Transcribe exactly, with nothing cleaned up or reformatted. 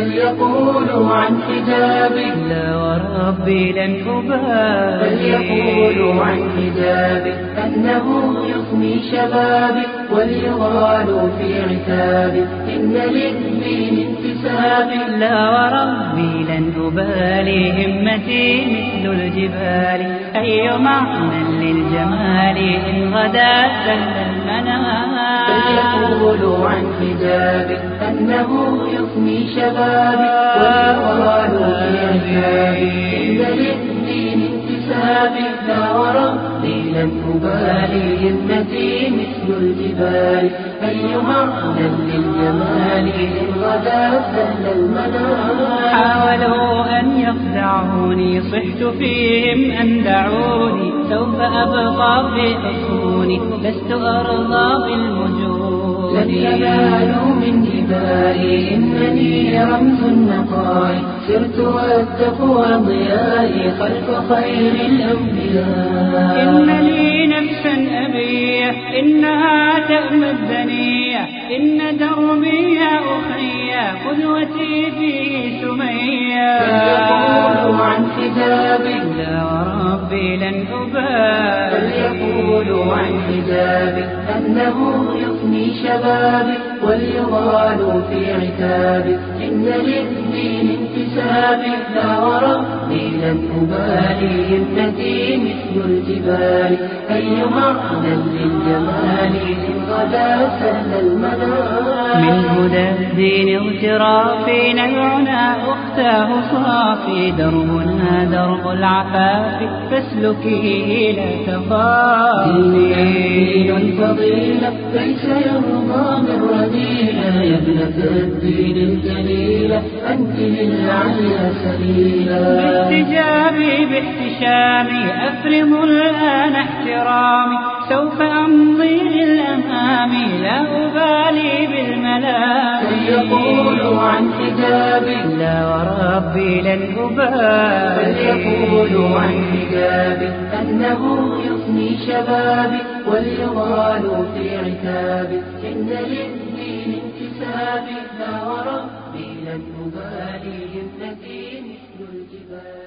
فليقولوا عن حجابي لا وربي لن أبالي. فليقولوا عن حجابي أنه يفني شبابي وليغالوا في عتابي إن للدين انتسابي. لا وربي لن أبالي همتي مثل الجبال أي معنى للجمال إن غدا سل المنام. فليقولوا عن حجابي أنه يفني شبابي وليغالوا في عتابي إن للدين انتسابي. لا وربي لن أبالي همتي مثل الجبال أي معنى للجمال إن غدا سل المنام. حاولوا أن يخدعوني صحت فيهم أن دعوني سوف أبقى في حصوني لست أرضى بالمجون. لن ينالوا من جبالي إنني رمز النقاء سرت والتقوى ضيائي خلف خير الأنبياء. إن لي نفسا أبية إنها تأمى الدنيا إن دربي يا أخي قدوتي فيه سمية. فليقولوا عن حجابي لا وربي لن أبالي. فليقولوا عن حجابي أنه يفني شبابي وليغالوا في عتابي إن للدين انتسابي. لا وربي لن أبالي همتي مثل الجبال أي معنى للجمال إن غدا سل المنام. من هدى الدين اغترافي نبعنا أختاه صافي دربنا درب العفاف فاسلكيه لا تخافي. دين الفضيلة ليس يرضى من رذيلة يا ابنة الدين الجليلة أنت للعليا سبيلا. باحتجابي باحتشامي أفرم الآن احترامي سوف أمضي للأمام لا أبالي بالملام. فليقولوا عن حجابي لا وربي لن أبالي. فليقولوا عن حجابي أنه يفني شبابي وليغالوا في عتابي إن للدين انتسابي. لا وربي لن أبالي همتي مثل الجبال.